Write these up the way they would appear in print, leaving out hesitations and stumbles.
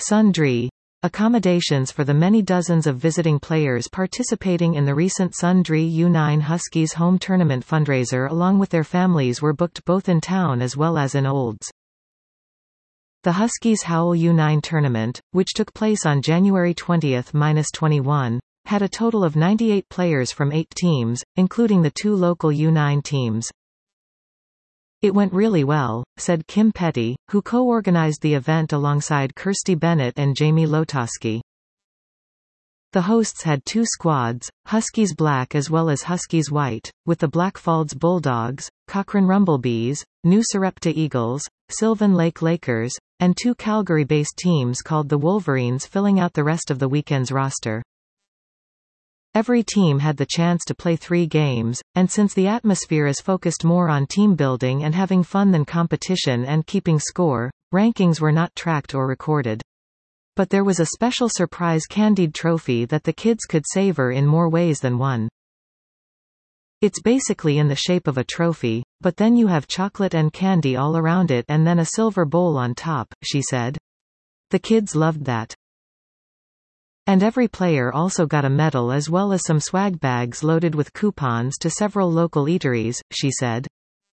Sundry. Accommodations for the many dozens of visiting players participating in the recent Sundry U9 Huskies home tournament fundraiser along with their families were booked both in town as well as in Olds. The Huskies Howl U9 tournament, which took place on January 20–21, had a total of 98 players from 8 teams, including the 2 local U9 teams. "It went really well," said Kim Petty, who co-organized the event alongside Kirsty Bennett and Jamie Lotosky. The hosts had 2 squads, Huskies Black as well as Huskies White, with the Blackfalds Bulldogs, Cochrane Rumblebees, New Sarepta Eagles, Sylvan Lake Lakers, and 2 Calgary-based teams called the Wolverines filling out the rest of the weekend's roster. Every team had the chance to play 3 games, and since the atmosphere is focused more on team building and having fun than competition and keeping score, rankings were not tracked or recorded. But there was a special surprise candied trophy that the kids could savor in more ways than one. "It's basically in the shape of a trophy, but then you have chocolate and candy all around it and then a silver bowl on top," she said. "The kids loved that. And every player also got a medal as well as some swag bags loaded with coupons to several local eateries," she said.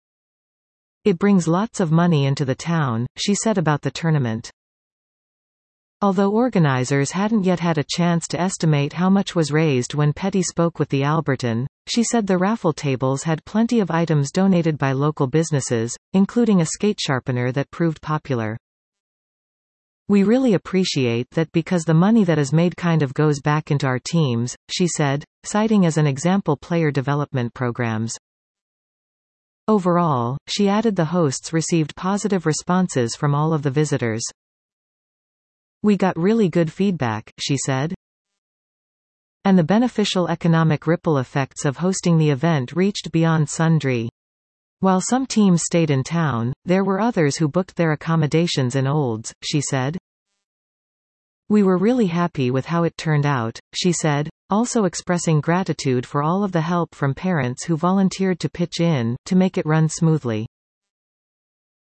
"It brings lots of money into the town," she said about the tournament. Although organizers hadn't yet had a chance to estimate how much was raised when Petty spoke with the Alberton, she said the raffle tables had plenty of items donated by local businesses, including a skate sharpener that proved popular. "We really appreciate that because the money that is made kind of goes back into our teams," she said, citing as an example player development programs. Overall, she added the hosts received positive responses from all of the visitors. "We got really good feedback," she said. And the beneficial economic ripple effects of hosting the event reached beyond Sundry. While some teams stayed in town, there were others who booked their accommodations in Olds, she said. "We were really happy with how it turned out," she said, also expressing gratitude for all of the help from parents who volunteered to pitch in, to make it run smoothly.